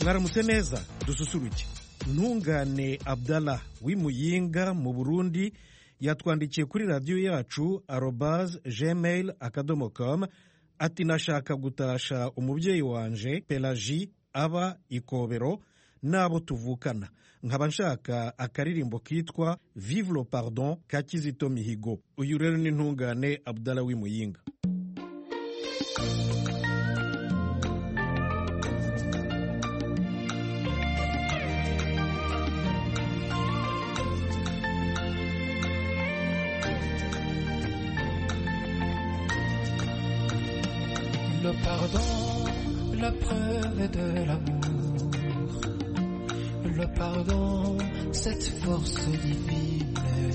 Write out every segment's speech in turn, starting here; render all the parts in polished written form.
mwaramutse neza dususuruke. Ntungane Abdallah w'Imuyinga mu Burundi yatwandikiye kuri radiyo yacu @gmail.com ati nashaka gutasha umubyeyi wanje Pelagie aba Ikobero n'abo tuvukana, nkaba nshaka akaririmbo kitwa Vive le Pardon ka Kizito Mihigo. Uyu rero ni Ntungane Abdallah w'Imuyinga. Le pardon, la preuve de l'amour. Le pardon, cette force divine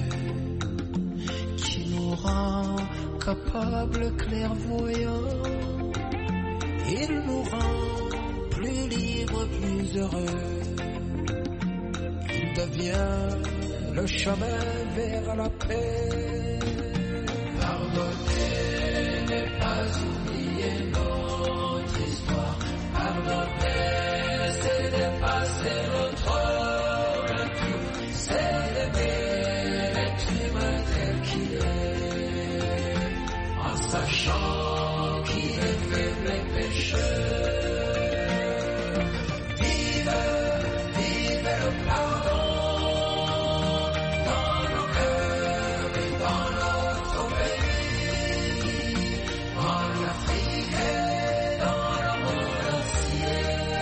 qui nous rend capables, clairvoyants. Il nous rend plus libres, plus heureux. Il devient le chemin vers la paix. Pardonner n'est pas oublier notre histoire. Pardonner, c'est dépasser notre nature. C'est aimer l'être humain tel qu'il est, en sachant qu'il est faible et pécheur. Vive, vive le pardon dans nos cœurs et dans notre pays, en Afrique et dans le monde entier.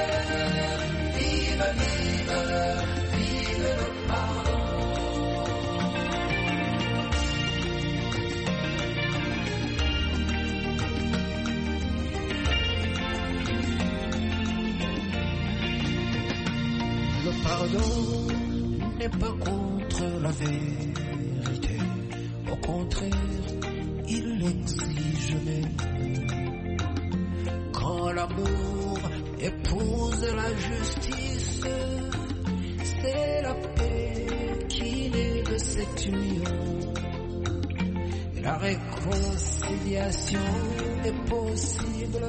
Vive, vive, vive le pardon. Le pardon n'est pas contre la vérité. Au contraire, il exige même. Quand l'amour épouse la justice, c'est la paix qui naît de cette union. Et la réconciliation est possible.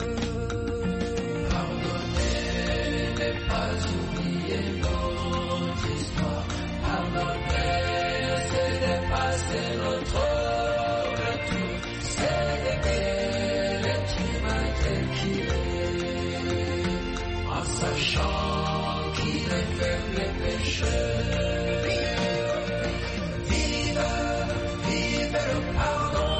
Pardonner n'est pas oublier notre histoire. Pardonner, c'est dépasser notre nature. C'est aimer l'être humain tel qu'il est, en sachant qu'il est faible et pécheur. Vive, vive le pardon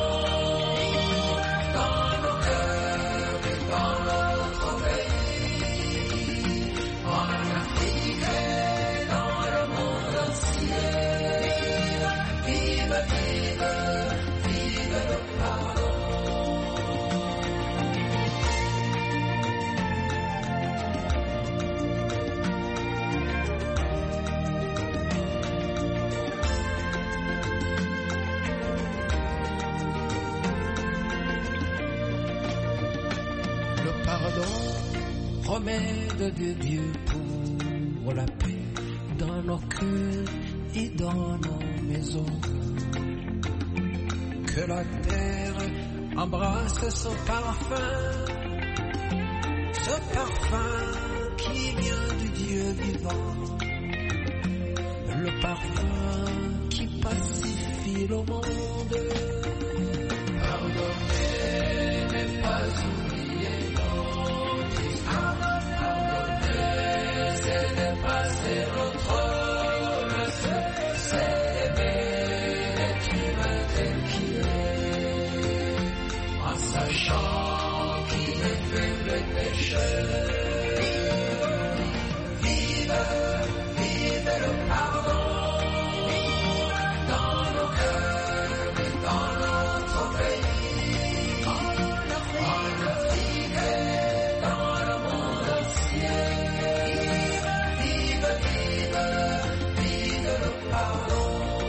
dans nos cœurs et dans notre pays, en Afrique et dans le monde entier. Vive, vive, vive le pardon. Le pardon, remède de Dieu pour la paix dans nos cœurs et dans nos maisons. Que la terre embrasse son parfum qui vient du Dieu vivant, le parfum qui pacifie le monde. Pardonner n'est pas oublier notre histoire. Pardonner, c'est dépasser notre nature. C'est aimer l'être humain tel qu'il est, en sachant qu'il est faible et pécheur. Vive, vive le pardon dans nos cœurs et dans notre pays, en Afrique et dans le monde entier. Vive, vive, vive le pardon.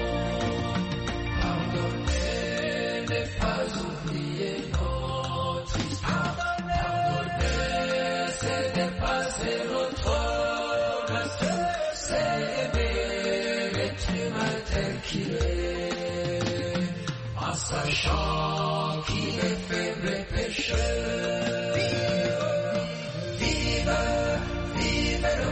Pardonner n'est pas oublier notre histoire. Pardonner, c'est dépasser notre nature. C'est aimer l'être humain tel qu'il est, en sachant qu'il est faible et pécheur. Vive, vive le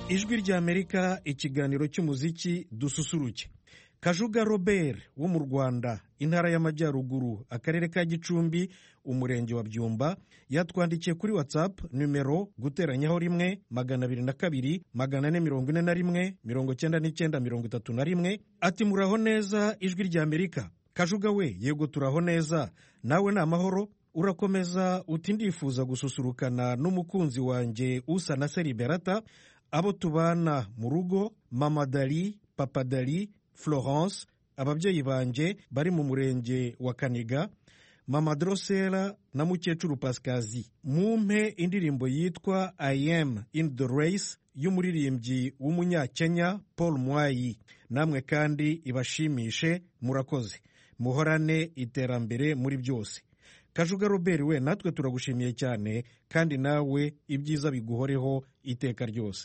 ijwi ry'Amerika, ikiganiro cy'umuziki dususuruke. Kajuga Robert wo mu Rwanda, intara y'Amajyaruguru, akarere ka Gicumbi, umurenge wa Byumba, yatwandikiye kuri WhatsApp numero guteranyaho 1 242 441 99 ati muraho neza ijwi ry'Amerika. Kajuga we, yego turaho neza, nawe ni amahoro? Urakomeza uti ndifuza gususurukana n'umukunzi wanjye usa na Seriberata, abo tubana mu rugo, Mama Dali, Papa Dali, Florence, ababyeyi banje bari mu murenge wa Kaniga, Mama Drosera na mukecuru Pasikazi. Mumpe indirimbo yitwa I Am in the Race y'umuririmbyi w'umunyakenya Paul Mwayi. Namwe kandi ibashimishe, murakoze. Muhorane iterambere muri byose. Kajuga Robert we, natwe turagushimiye cyane, kandi nawe ibyiza biguhoreho iteka ryose.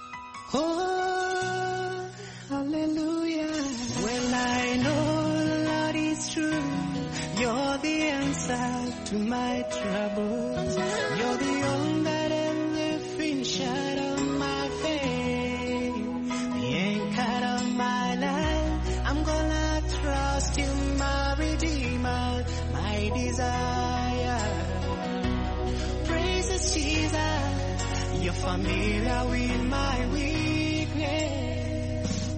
Oh, hallelujah. When I know the Lord is true, you're the answer to my troubles. You're the only and the finisher of my faith, the anchor of my life. I'm gonna trust you, my Redeemer, my desire. Praises Jesus, you're familiar with my weakness,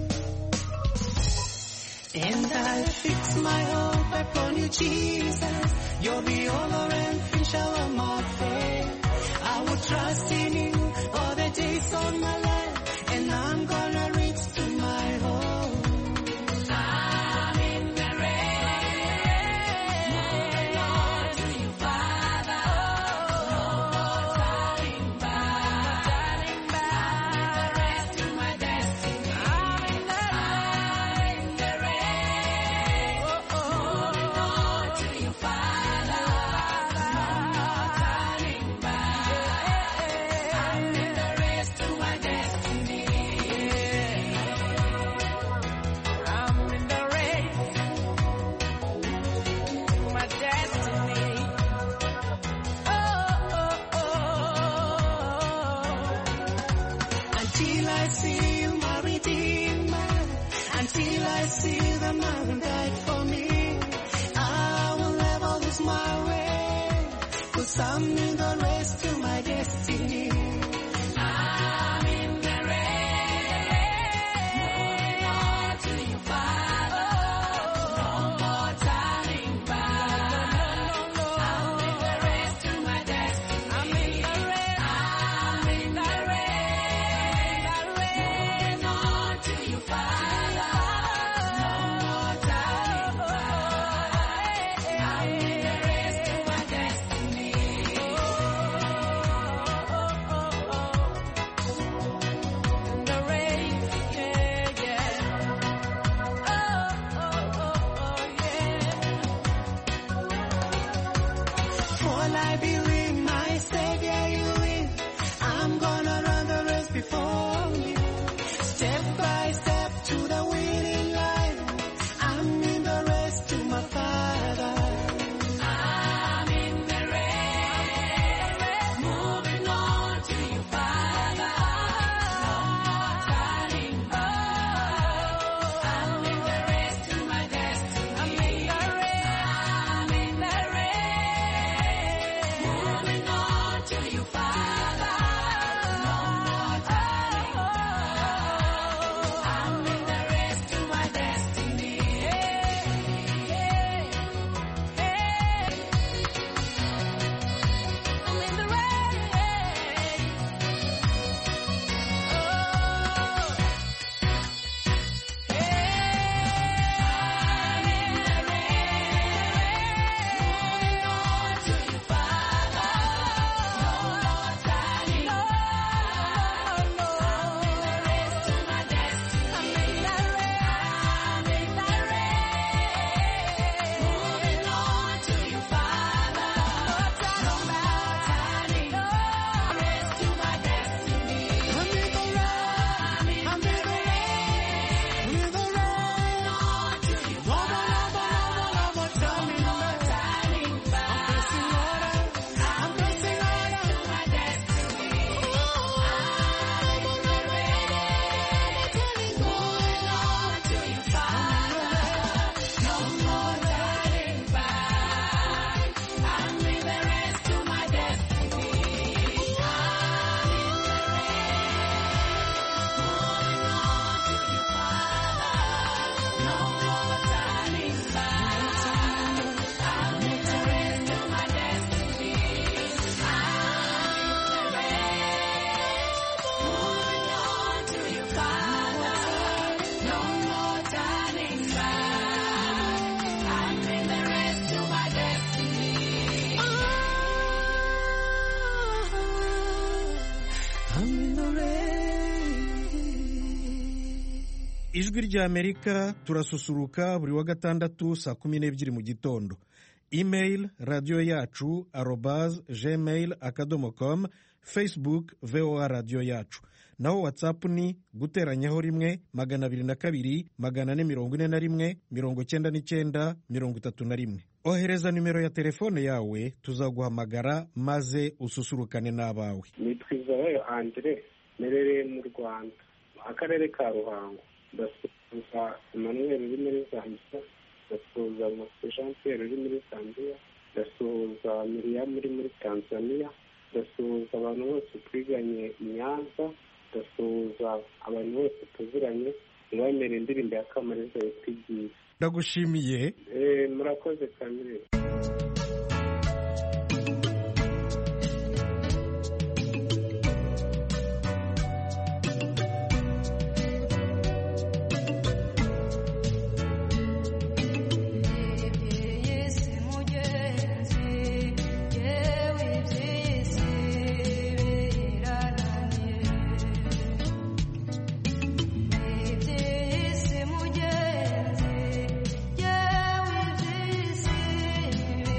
and I fix my hope upon you, Jesus. You're the owner and finisher of my faith. I will trust in you all the days of my life, and I'm gonna reach to my home. I'm in the race, moving on to you, Father. No more turning back, turning back. I'm in the race to my destiny. I'm in the race, moving on to you, Father. No more turning back. I'm in the race to my destiny. I'm in the race to my destiny. Oh, oh, oh. Until I see you, my Redeemer, until I see the man who died for me, I will never lose my way, 'cause I'm in the race to my destiny. I'm in the race, moving on to you, Father. No more turning back. I'm in the race to my destiny. I'm in the race. I'm in the race, moving on to you, Father. No more turning back. I'm in the race to my destiny. ijwi ry'Amerika turasusuruka buri wa gatandatu saa 12 mu gitondo. Email radio yacu @gmail.com, Facebook VOA radio yacu. Naho WhatsApp ni guteranyaho 1 202 441 99 Ohereza nimero ya telefone yawe tuzaguhamagara maze ususurukane n'abawe. Nitwizayo Andre merereye mu Rwanda akarere ka Ruhango. Ndasuhuza Emmanuel uri muri Zambia, ndasuhuza Jean Pierre uri muri Zambia, ndasuhuza Miriam uri muri Tanzania, ndasuhuza abantu bose twiganye i Nyanza, ndasuhuza abantu bose tuziranye, mwemere indirimbo ya Kamariza yitwigiye. Ndagushimiye. Murakoze Kamire. Yeah.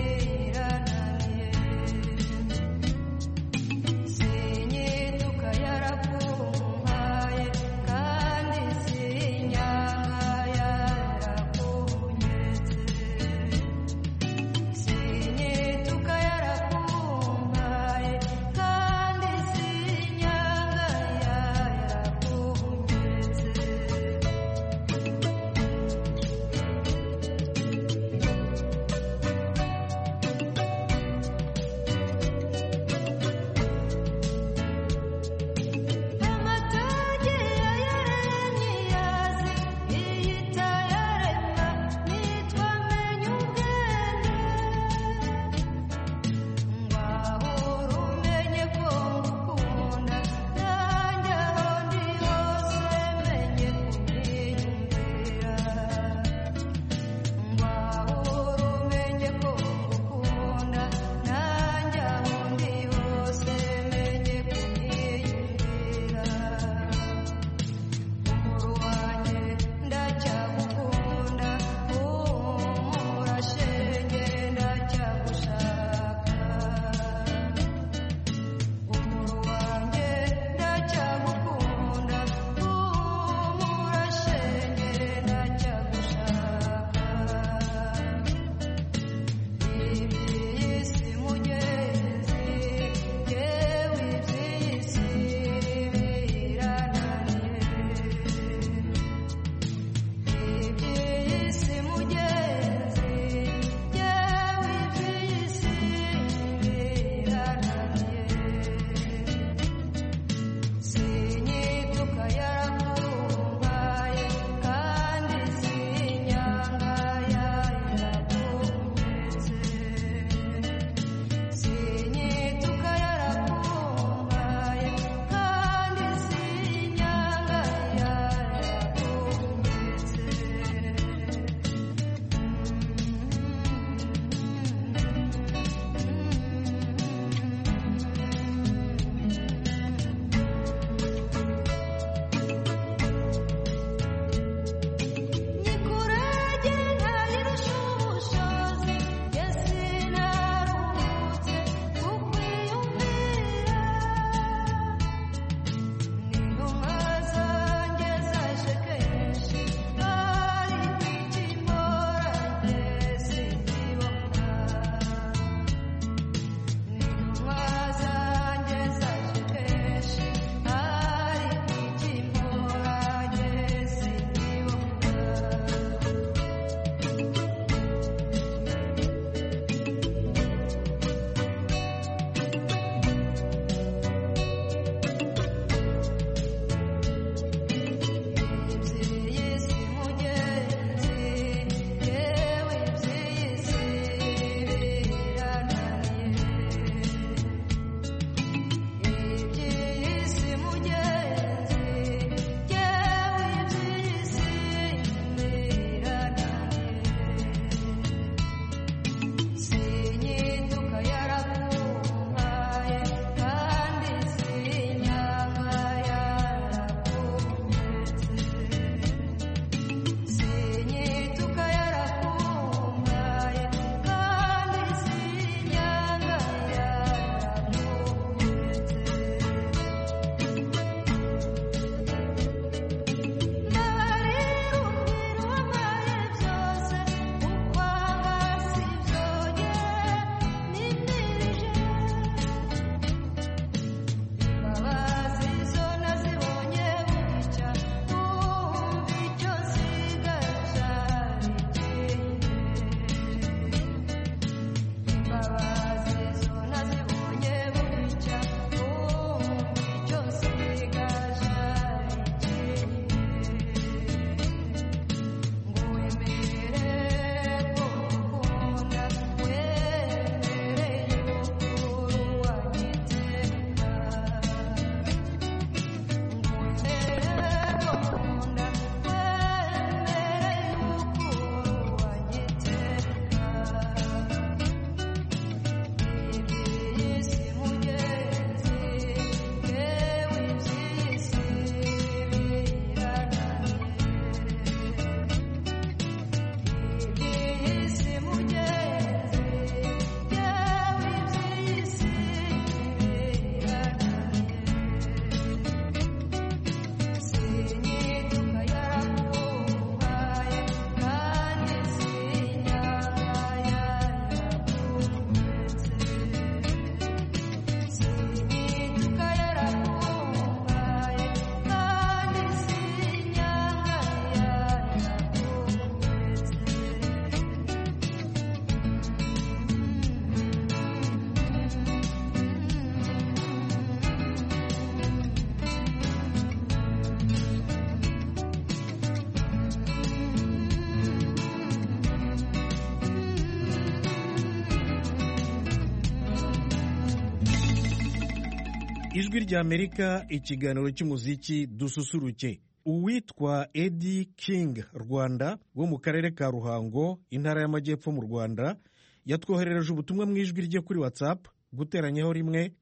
ijwi ry'Amerika, ikiganiro cy'umuziki dususuruke. Uwitwa Eddie King Rwanda wo mu karere ka Ruhango, intara y'Amajyepfo mu Rwanda, yatwoherereje ubutumwa mu ijwi rye kuri WhatsApp guteranyaho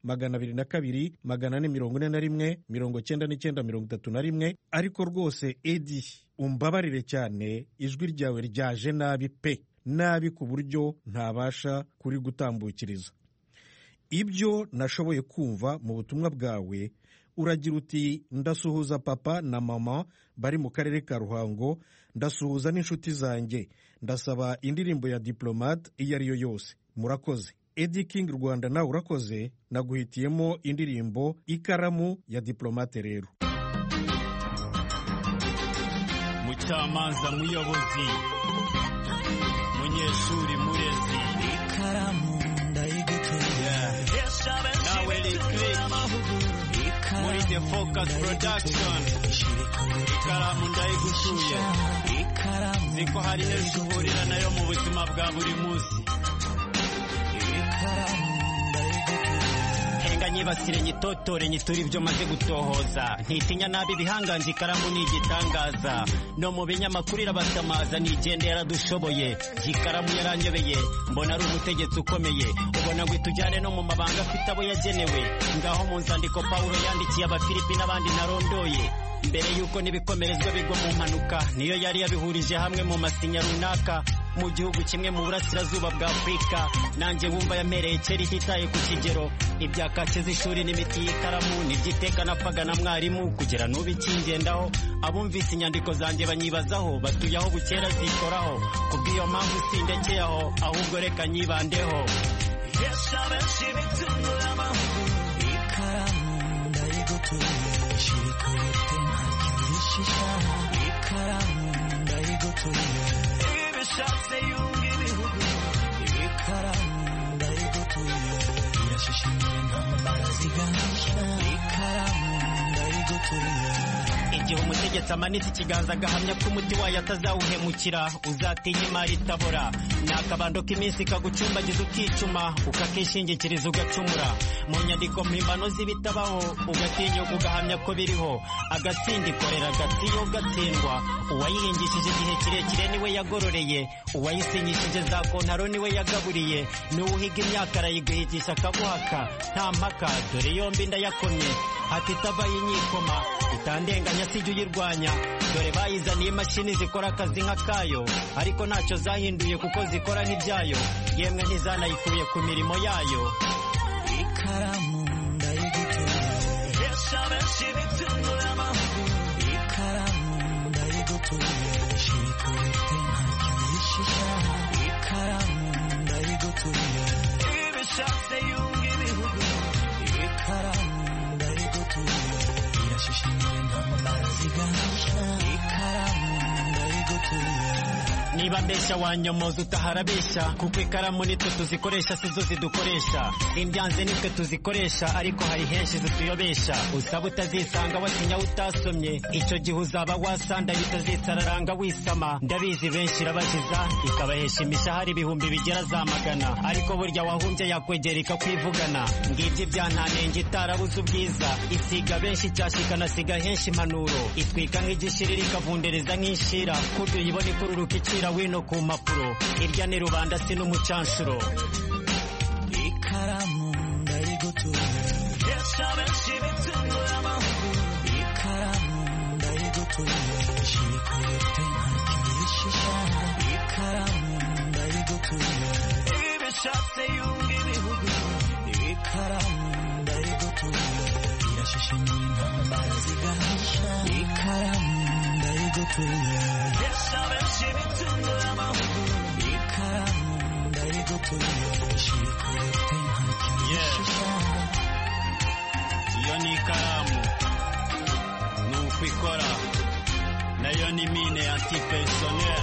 1-242-441-9931. Ariko rwose Eddie, umbabarire cyane, ijwi ryawe ryaje nabi pe, nabi ku buryo ntabasha kuri gutambukiriza. Ibyo nashoboye kumva mu butumwa bwawe, uragira uti ndasuhuza papa na mama bari mu karere ka Ruhango, ndasuhuza n'inshuti zanjye, ndasaba indirimbo ya Diplomate iyo ari yo yose. Murakoze. Eddie King Rwanda, nawe urakoze, naguhitiyemo indirimbo Ikaramu ya Diplomate rero. Mucamanza, muyobozi, munyeshuri, murezi, ikaramu ndayigutuye, nawe Liquid muri The Focus Production. Ikaramu ndayigutuye, ziko hari n'ejo uhurira nayo mu buzima bwa buri munsi. Henga nyibasire nyitotore nyitura ibyo maze gutohoza, ntitinya nabi bihanganje, ikaramu ni igitangaza, no mu binyamakuru irabasamaza, nigende yaradushoboye, ikaramu yaranyobeye, mbona ari umutegetsi ukomeye, ubona ngo itujyane no mu mabanga afite abo yagenewe, ngaho mu nzandiko Pawulo yandikiye Abafilipi n'abandi narondoye, mbere yuko n'ibikomerezwa bigwa mu mpanuka, niyo yari yabihurije hamwe mu masinya runaka, mu gihugu kimwe mu burasirazuba bwa Afurika. Nanjye wumva yamereye kera ititaye ku kigero, ibyakake z'ishuri n'imiti y'ikaramu, n'ibyiteka napfaga na mwarimu, kugera n'ubu ikingendaho, abumvise inyandiko zanjye banyibazaho, batuye aho bukera zikoraho, kubw'iyo mpamvu sindekeye aho, ahubwo reka nyibandeho. ikaramu ndayigutuye, shirikorote ntakiwishisha, ikaramu ndayigutuye, ibishatse yunga ibihugu, ikaramu ndayigutuye, irashishimira intambara ziganisha, ikaramu ndayigutuye. Igihe umutegetsi amanitse ikiganza agahamya ko umuti wayo atazawuhemukira, uzatinya imari itabora, ni akabando k'iminsi kagucumbagiza ukicuma, ukakishingikiriza ugacumura, mu nyandiko mpimbano z'ibitabaho ugatinyuka ugahamya ko biriho, agatsinda ikorera agatiyo gatsindwa, uwayihingishije igihe kirekire niwe yagororeye, uwayisinyishije za kontaro niwe yagaburiye, n'uwuhiga imyaka arayiguhigisha akaguhaka, nta mpaka, dore yombi ndayakomye, hati itabaye inyikoma, itandenganya sijya uyirwanya, dore bayizaniye imashini zikora akazi nk'akayo, ariko ntacyo zahinduye kuko zikora nk'ibyayo, yemwe ntizanayikuye ku mirimo yayo. Ikaramu ndayigutuye, ikaramu ndayigutuye, shirikorote ntakiwishisha, ikaramu ndayigutuye, ibishatse yunga ibihugu, ikaramu ndayigutuye, irashishimira intambara ziganisha, ikaramu ndayigutuye. Niba mbeshya wanyomoza utaharabeshya, kuko ikaramu nitwe tuzikoresha sizo zidukoresha, imbyanze nitwe tuzikoresha, ariko hari henshi zituyobesha, usaba utazisanga wasinya utasomye, icyo gihe uzaba wasandaye utazisararanga wisama, ndabizi benshi irabajiza, ikabahesha imishahara ibihumbi bigera za magana, ariko burya wahumbye yakwegera ikakwivugana, ngibyo ibyantanenge itarabuze ubwiza, isiga benshi icyashika nasiga henshi impanuro, itwika nk'igishirira ikavundereza nk'inshira, kurya uyibona ikururuka icira wino ku mpapuro, irya ni rubanda si n'umucanshuro. Ikaramu ndayigutuye, ikaramu ndayigutuye, shirikorote ntakiwishisha, ikaramu ndayigutuye, ibishatse yunga ibihugu, ikaramu ndayigutuye, irashishimira intambara ziganisha, ikaramu ndayigutuye, ikaramu ndayigutuye, shirikorote ntakiwishisha. Iyo ni ikaramu, ni uko ikora, nayo ni mine antipersonnel.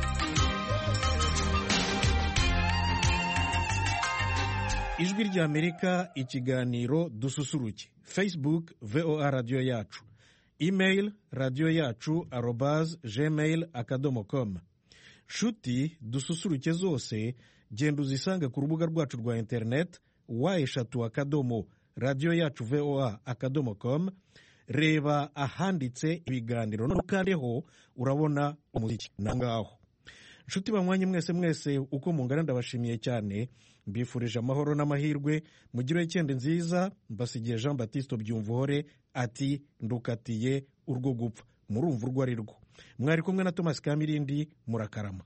Ijwi ry'Amerika, ikiganiro dususuruke. Facebook VOA Radio yacu, email radio yacu @gmail.com. Shuti dususuruke zose, genda uzisanga ku rubuga rwacu rwa internet wa eshatu radiyo yacu voa akadomo com, reba ahanditse ibiganiro nukandeho urabona umuziki nangaho. Nshuti banywanyi mwese uko mungana ndabashimiye cyane, mbifurije amahoro n'amahirwe, mugire icyende nziza. Mbasigiye Jean Baptiste Byumvuhore ati ndukatiye urwo gupfa, murumva urwo ari rwo. Mwari kumwe na Thomas Kamirindi, murakarama.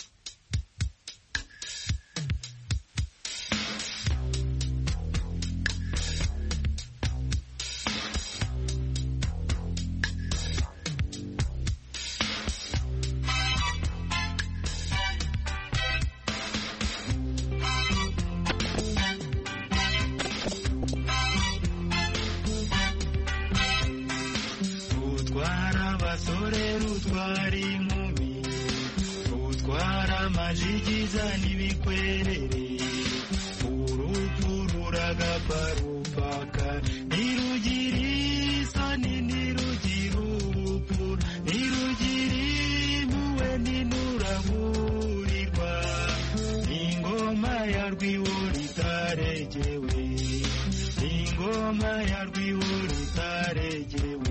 Majigiza n'ibikwerere urupfu ruragaparupaka ntirugira isoni ntirugira ubupfu ntirugira impuhwe ntinuraburirwa ingoma ya rwiwo ritaregewe ingoma ya rwiwo ritaregewe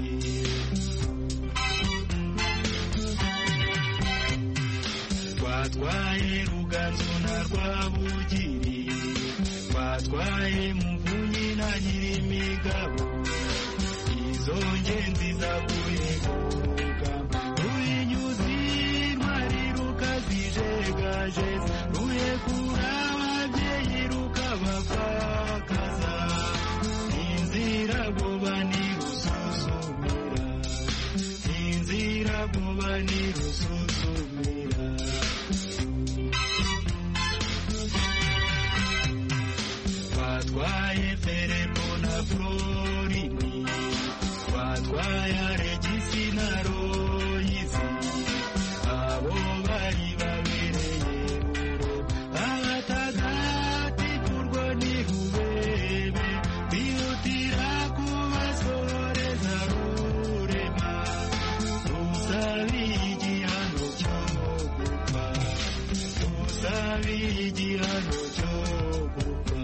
twatwaye Ruganzu na Rwabugiri twatwaye Muvunyi na Nyirimigabo izo ngenzi zaguye ku rugamba ruyinyuzi intwari rukazijegaje ruhekura ababyeyi rukabapfakaza inzira boba ntirusuzumira inzira boba ntirusuzumira twatwaye Felepo na Florini twatwaye Alegisi na Royizi abo bari babereye ruro abatagatifu urwo ni rubebe bihutira kubasoreza rurema rusabiye igihano cyo gupfa rusabiye igihano cyo gupfa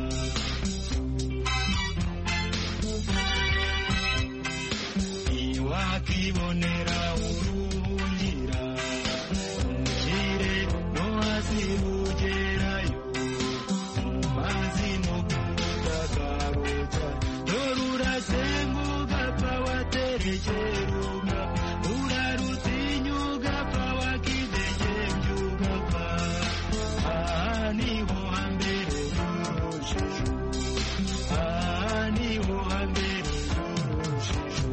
wakibonera urungira umukire no hasi ugerayo mu mazi no kudagaruka dore urasenga ugapfa waterekera ugapfa urarutinya ugapfa wakidegembya ugapfa aha niho hambere y'urujijo aha niho hambere y'urujijo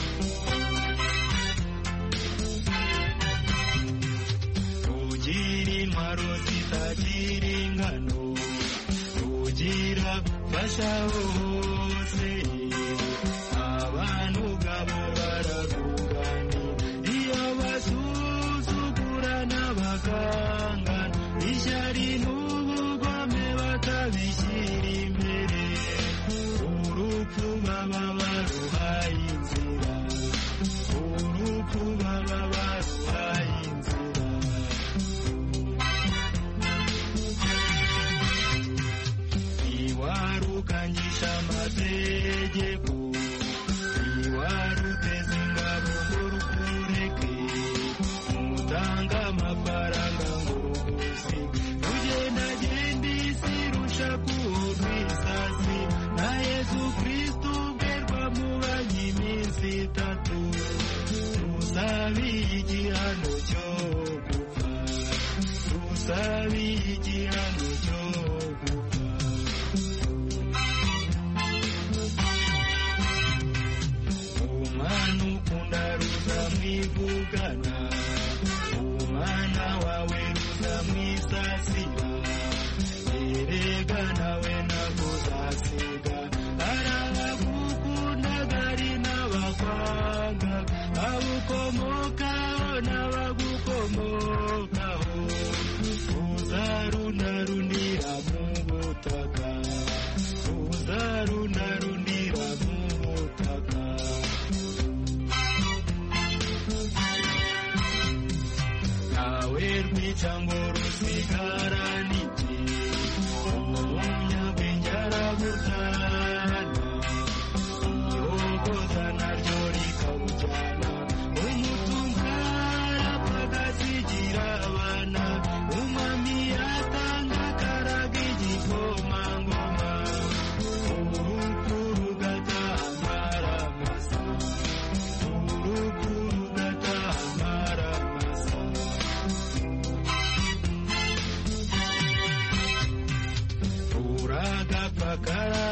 rugira intwaro zitagira ingano rugira fasha hose abantu gabo bararuganira iyo basuzugura n'abaganga ishyari n'ubugome bakabishyira imbere urupfu baba baruhaye inzira urupfu baba baruhaye inzira iwarukangisha amategeko iwaruteza ingabo ngo rukureke mutanga amafaranga ngo rugusige rugendagenda isi rushaka uwo rwisasi na Yesu Kristo ubwe rwamubanye iminsi 3 rusabiye igihano cyo gupfa rusabiye igihano cyo gupfa umwana ukunda ruzamwivugana umwana wawe ruzamwisasira erega nawe ntabwo uzasiga arabagukunda ari n'abakwanga abukomokaho n'abagukomokaho uzarundarundira mu butaka uzarundarundira mu butaka nawe rwica ngo rusigaranike umunyabwenge arabutana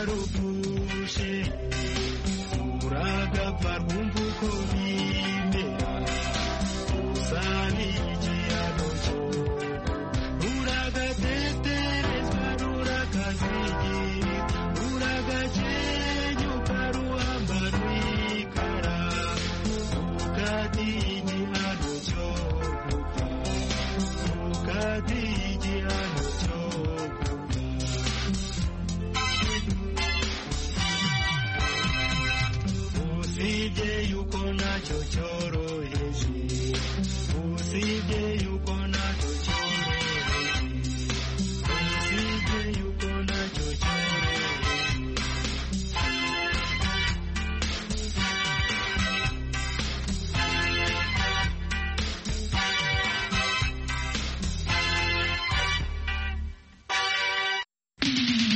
warupfushe uragapfa rwumva uko bimera usani igihano cyo uragateterezwa rurakazigiri uragakenyuka ruhamba rwikara ukatinya igihano cyo gupfa ukatinya igihano cyo usibye yuko nacyo cyoroheje usibye yuko nacyo